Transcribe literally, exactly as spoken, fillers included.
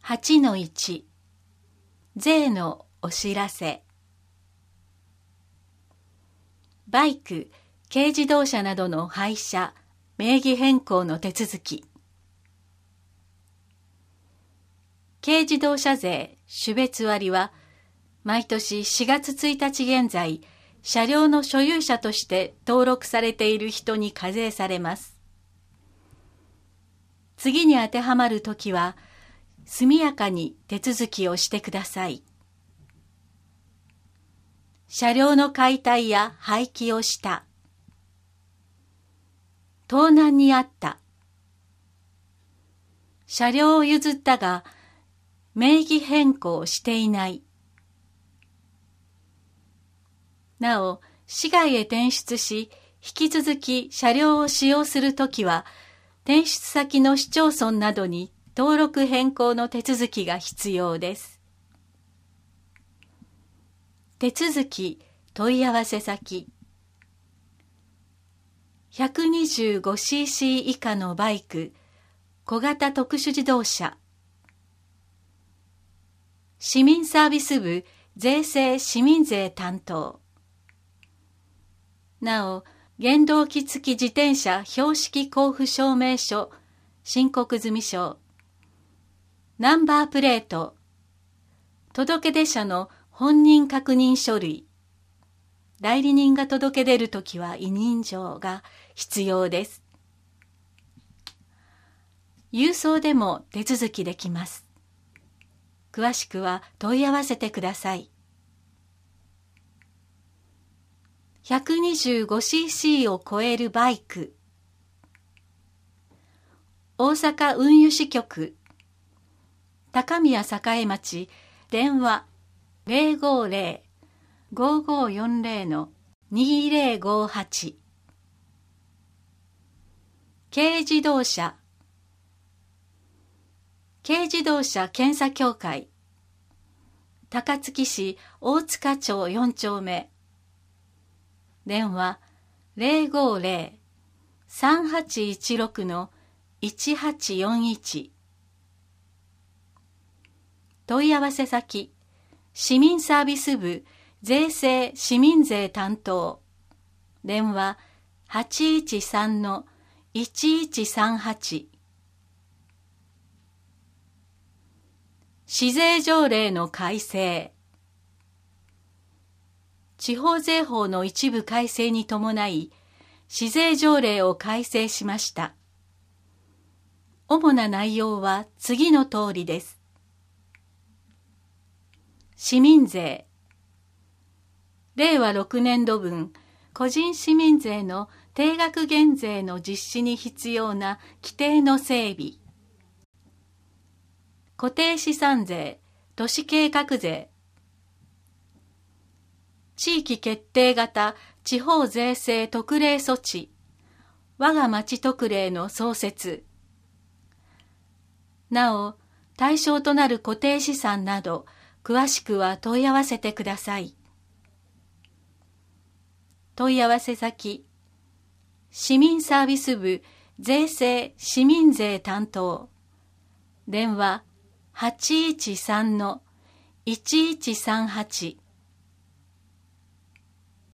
はちのいち 税のお知らせ。バイク、軽自動車などの廃車、名義変更の手続き。軽自動車税種別割は、毎年しがつついたち現在、車両の所有者として登録されている人に課税されます。次に当てはまるときは、速やかに手続きをしてください。車両の解体や廃棄をした。盗難にあった。車両を譲ったが、名義変更していない。なお、市外へ転出し、引き続き車両を使用するときは、転出先の市町村などに登録変更の手続きが必要です。手続き問い合わせ先。ひゃくにじゅうごシーシー 以下のバイク、小型特殊自動車。市民サービス部税制市民税担当。なお、原動機付き自転車標識交付証明書、申告済証、ナンバープレート、届出者の本人確認書類、代理人が届け出るときは委任状が必要です。郵送でも手続きできます。詳しくは問い合わせてください。ひゃくにじゅうごシーシー を超えるバイク。大阪運輸支局、高宮栄町、電話 ゼロごゼロ ごごよんゼロ にゼロごはち。軽自動車、軽自動車検査協会、高槻市大塚町よん丁目、電話 ゼロごゼロ さんはちいちろく いちはちよんいち。問い合わせ先、市民サービス部税制市民税担当、電話 はちいちさん いちいちさんはち。市税条例の改正。地方税法の一部改正に伴い、市税条例を改正しました。主な内容は次の通りです。市民税。れいわろくねんど分、個人市民税の定額減税の実施に必要な規定の整備。固定資産税、都市計画税。地域決定型地方税制特例措置、我が町特例の創設。なお、対象となる固定資産など、詳しくは問い合わせてください。問い合わせ先、市民サービス部税制市民税担当、電話 はちいちさん いちいちさんはち。